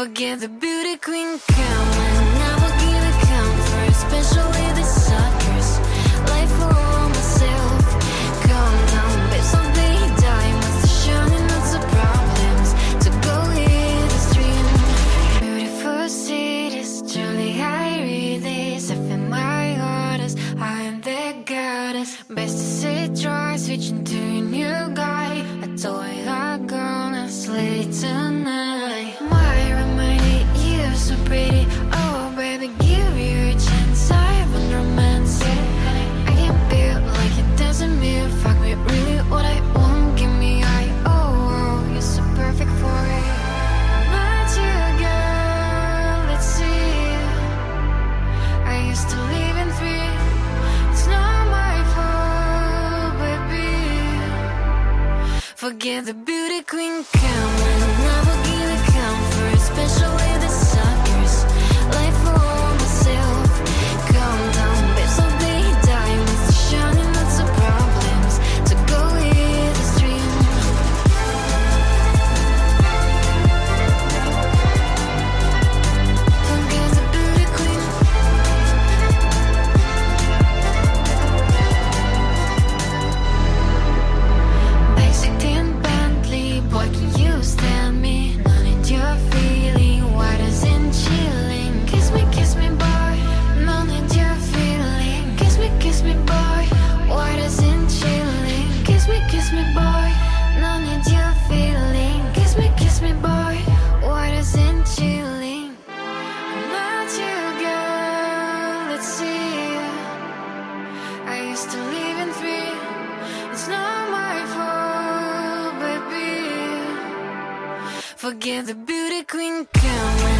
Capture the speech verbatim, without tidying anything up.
Forget the beauty queen coming, I will give a comfort, especially the suckers. Life for all myself. Calm down, babe, someday diamonds to shining, lots of problems to go hit the stream. Beautiful cities, truly I read this. I feel my heart as I am the goddess. Best to sit dry, switching to a new guy. I told you I'm gonna slay tonight. My remedy, you're so pretty. Oh baby, give you a chance. I want romance. I can feel like it doesn't mean fuck me really what I want. Give me high. Oh, oh, you're so perfect for it. Not you, girl. Let's see. I used to live in fear. It's not my fault, baby. Forget the beauty queen coming, I will give a comfort, especially the suckers. Life for all myself. Calm down, babe, someday diamonds to shining, lots of problems to go hit the stream. Forget the beauty queen. Basic tin Bentley, boy, can you stand me? None in your feeling, why doesn't chilling? Kiss me, kiss me, boy. None in your feeling. Kiss me, kiss me, boy. Why doesn't chilling? Kiss me, kiss me, boy. None in your feeling. Kiss me, kiss me, boy. Why doesn't chilling? I'm not you, girl. Let's see. I used to live in fear. It's not my fault, baby. Forget the beauty queen coming.